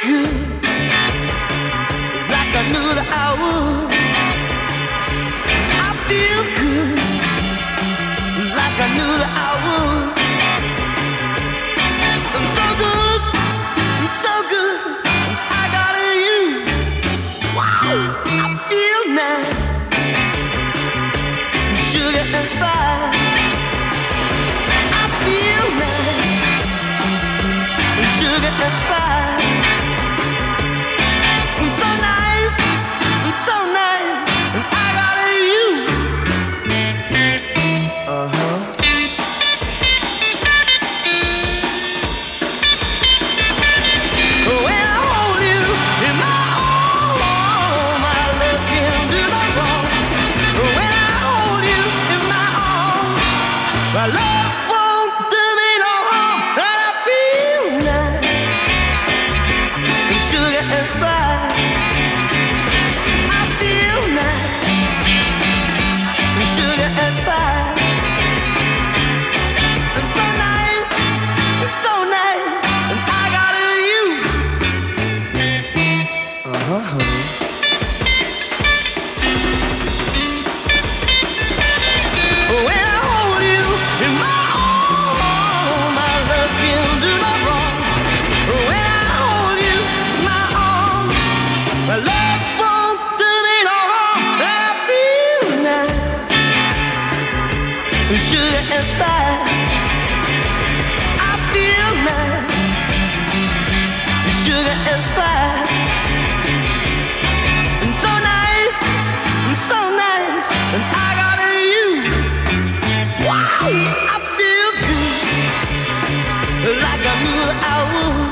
good, like I knew that I would. I feel good, like I knew that I would. I'm so good, I'm so good, I got you. Wow, I feel nice, sugar and spice. I feel nice, sugar and spice. I'm so nice, I'm so nice, and I got you. When I hold you in my arms, my love can do no wrong. When I hold you in my arms, my love won't do me no harm, and I feel nice, sugar and spice. I feel nice, sugar and spice. I'm so nice, so nice, and I got you. When I hold you in my arms, my love can do no wrong. When I hold you in my arms, my love won't do me no harm, and I feel nice, sugar and spice. I feel nice, sugar and spice. I'm so nice, and I got you. Wow, I feel good, like I knew I would.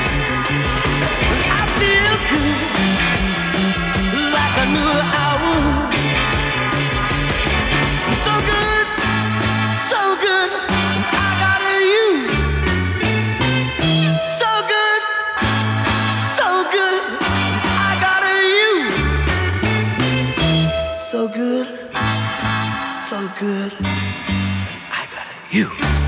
I feel good, like I knew I would. So good, and I got you. So good, and I got you. So good, I got you.